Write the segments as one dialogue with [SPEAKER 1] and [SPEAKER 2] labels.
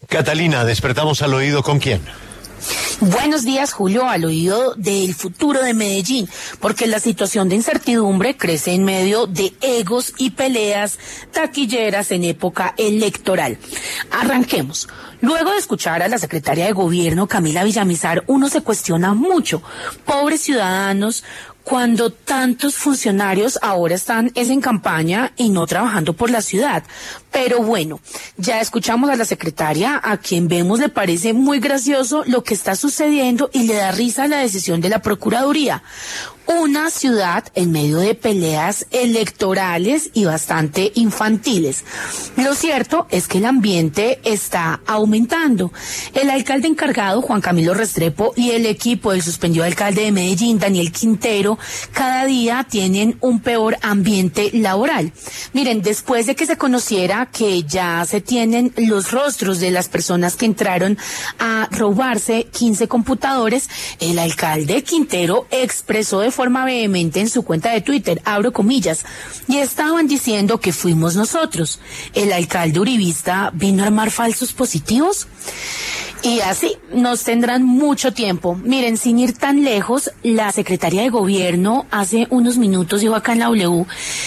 [SPEAKER 1] Catalina, ¿despertamos al oído con quién?
[SPEAKER 2] Buenos días, Julio, al oído del futuro de Medellín, porque la situación de incertidumbre crece en medio de egos y peleas taquilleras en época electoral. Arranquemos. Luego de escuchar a la secretaria de Gobierno, Camila Villamizar, uno se cuestiona mucho. Pobres ciudadanos, cuando tantos funcionarios ahora están en campaña y no trabajando por la ciudad. Pero bueno, ya escuchamos a la secretaria, a quien vemos le parece muy gracioso lo que está sucediendo y le da risa la decisión de la Procuraduría. Una ciudad en medio de peleas electorales y bastante infantiles. Lo cierto es que el ambiente está aumentando. El alcalde encargado, Juan Camilo Restrepo, y el equipo del suspendido alcalde de Medellín, Daniel Quintero, cada día tienen un peor ambiente laboral. Miren, después de que se conociera que ya se tienen los rostros de las personas que entraron a robarse 15 computadores, el alcalde Quintero expresó de forma vehemente en su cuenta de Twitter, abro comillas, y estaban diciendo que fuimos nosotros. ¿El alcalde uribista vino a armar falsos positivos? Y así nos tendrán mucho tiempo. Miren, sin ir tan lejos, la secretaria de Gobierno hace unos minutos dijo acá en la W,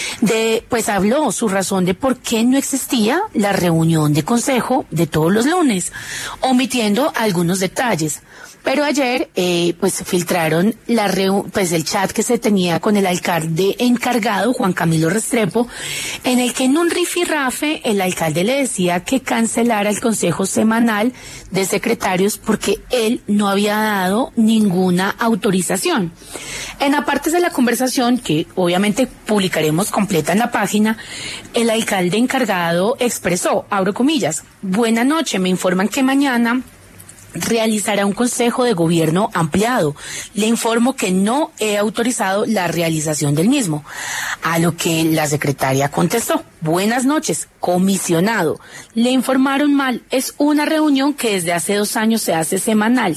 [SPEAKER 2] habló su razón de por qué no existía la reunión de consejo de todos los lunes, omitiendo algunos detalles. Pero ayer, filtraron el chat que se tenía con el alcalde encargado, Juan Camilo Restrepo, en el que en un rifirrafe el alcalde le decía que cancelara el consejo semanal de secretarios porque él no había dado ninguna autorización. En apartes de la conversación, que obviamente publicaremos completa en la página, el alcalde encargado expresó, abro comillas, buena noche, me informan que mañana realizará un consejo de gobierno ampliado. Le informo que no he autorizado la realización del mismo. A lo que la secretaria contestó, buenas noches, comisionado. Le informaron mal, es una reunión que desde hace 2 años se hace semanal.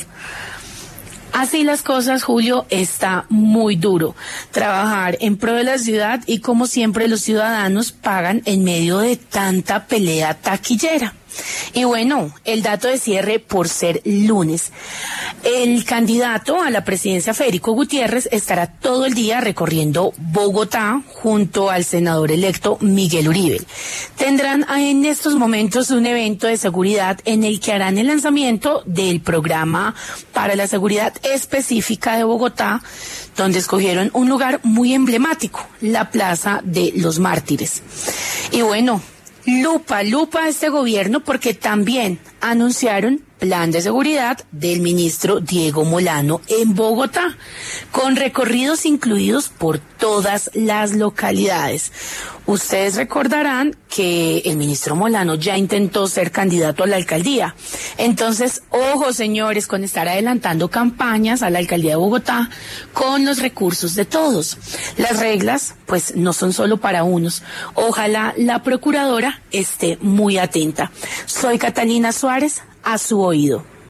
[SPEAKER 2] Así las cosas, Julio, está muy duro trabajar en pro de la ciudad y como siempre los ciudadanos pagan en medio de tanta pelea taquillera. Y bueno, el dato de cierre por ser lunes. El candidato a la presidencia, Federico Gutiérrez, estará todo el día recorriendo Bogotá junto al senador electo Miguel Uribe. Tendrán en estos momentos un evento de seguridad en el que harán el lanzamiento del programa para la seguridad específica de Bogotá, donde escogieron un lugar muy emblemático, la Plaza de los Mártires. Y bueno, lupa a este gobierno porque también anunciaron plan de seguridad del ministro Diego Molano en Bogotá, con recorridos incluidos por todas las localidades. Ustedes recordarán que el ministro Molano ya intentó ser candidato a la alcaldía. Entonces, ojo, señores, con estar adelantando campañas a la alcaldía de Bogotá con los recursos de todos. Las reglas, pues, no son solo para unos. Ojalá la procuradora esté muy atenta. Soy Catalina Suárez, a su oído.